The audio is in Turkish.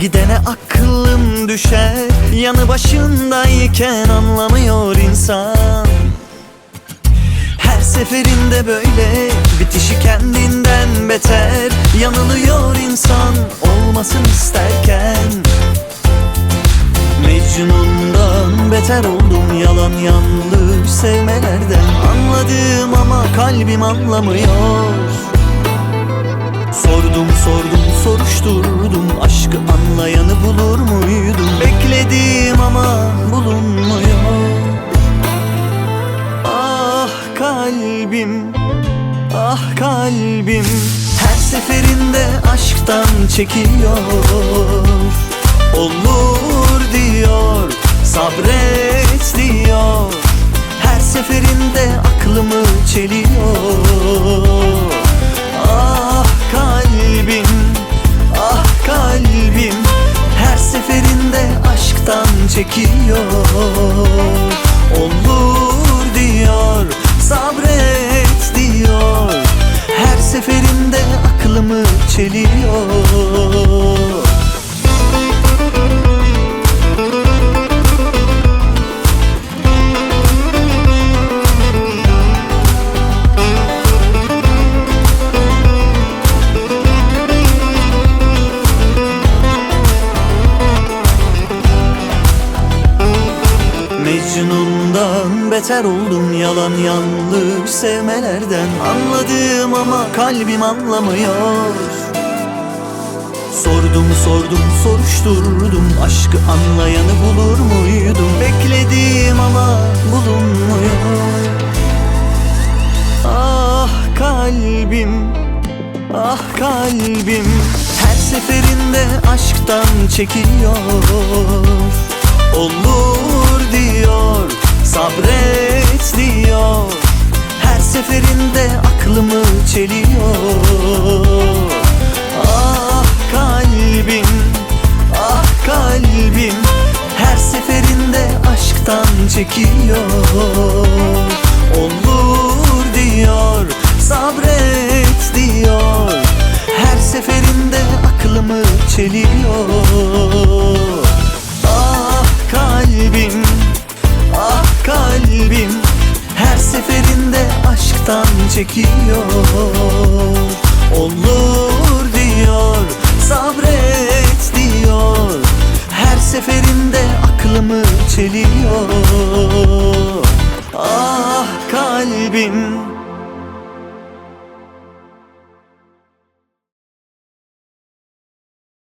Gidene aklım düşer, yanı başındayken anlamıyor insan. Her seferinde böyle, bitişi kendinden beter. Yanılıyor insan, olmasın isterken. Mecnun'dan beter oldum yalan yanlış sevmelerden. Anladım ama kalbim anlamıyor. Sordum soruşturdum, aşkı anlayanı bulur muydum? Bekledim ama bulunmuyor. Ah kalbim, ah kalbim, her seferinde aşktan çekiyor. Olur diyor, sabret diyor, her seferinde aklımı çeliyor. Ah kalbim, ah kalbim, her seferinde aşktan çekiyor. Olur diyor, sabret diyor, her seferinde aklımı çeliyor. Mecnun'dan beter oldum yalan yanlış sevmelerden. Anladım ama kalbim anlamıyor. Sordum soruşturdum, aşkı anlayanı bulur muydum? Bekledim ama bulunmuyor. Ah kalbim, ah kalbim, her seferinde aşktan çekiyor. Olur diyor, sabret diyor, her seferinde aklımı çeliyor. Ah kalbim, ah kalbim, her seferinde aşktan çekiyor. Olur diyor, sabret diyor, her seferinde aklımı çeliyor. Kalbim, ah kalbim, her seferinde aşktan çekiyor. Olur diyor, sabret diyor, her seferinde aklımı çeliyor. Ah kalbim,